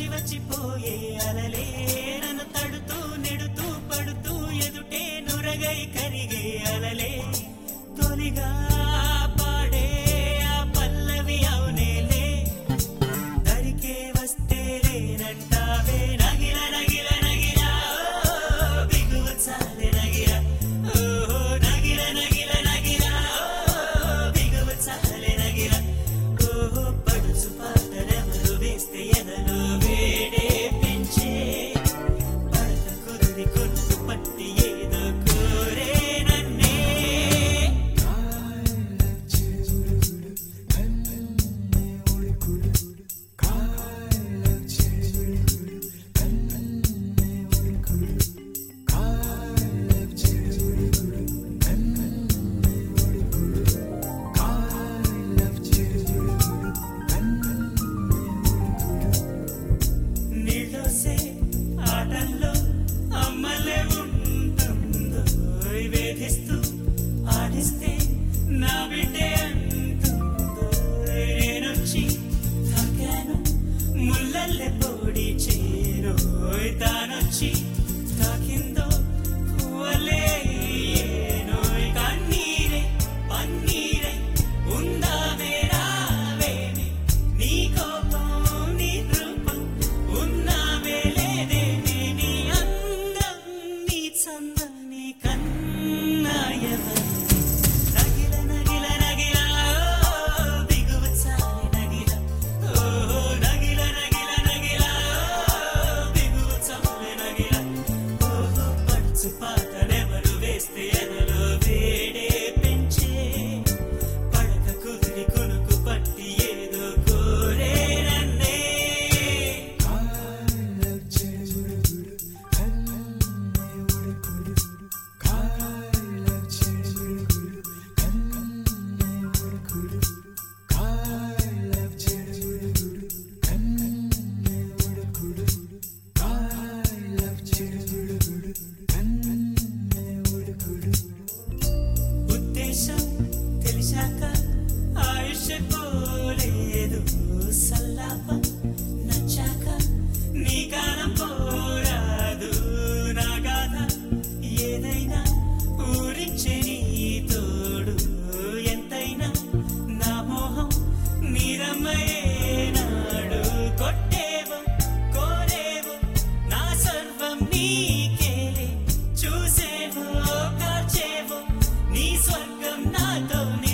వచ్చి వచ్చిపోయే అలలే నన్ను తడుతూ నెడుతూ పడుతూ ఎదుటే నురగై కరిగే అలలే తొలిగా పాడే ఆ పల్లవి అవునేలే దరికే వస్తే లేనంటావే నగిల నగిల నగిల బిగువ చాలే నగిల నగిల నగిల నగిల బిగువ చాలే నగిల పడుచు పాటలెవరు వేస్తే ఎదలో వేడే పెంచే పడత కుదిరి కొట్టు పట్టి ఏదో కోరే నన్నే నీళ్ళోసే ఆటల్లో అమ్మలే ఉంటుందో వేధిస్తూ ఆడిస్తే నా బిడ్డే అంటుందో నేనొచ్చి తాకాను ముళ్ళల్లే పొడి చేరో తానొచ్చి తాకిందో పువ్వలే ఏనోయ్ కన్నీరే పన్నీరే ఉందావే రావేమి నీ కోపం నీ రూపం ఉన్నావే లేదేమి నీ అందం నీ చందం నీ కన్నాయవరు నగిల నగిల నగిల బిగువ చాలి నగిల నగిల నగిల నగిల బిగువ చాలి నగిల పడుచు పాటలెవరు వేస్తే ఎదలో వేడే పెంచే పడక కుదిరి కొనుకు పట్టి ఏదో కోరే నన్నే ఉద్దేశం తెలిసాక ఆయుష్ పోలేదు సల్లాపం నచ్చాక నీ గానం పోరాదు నా గాథ ఏదైనా ఊరించే నీ తోడు ఎంతైనా నా మోహం మీరమ్మయేనాడు కొట్టేవో కోరేవో నా సర్వం నీకేలే చూసేవో కార్చేవో నీ స్వర్గం నాతో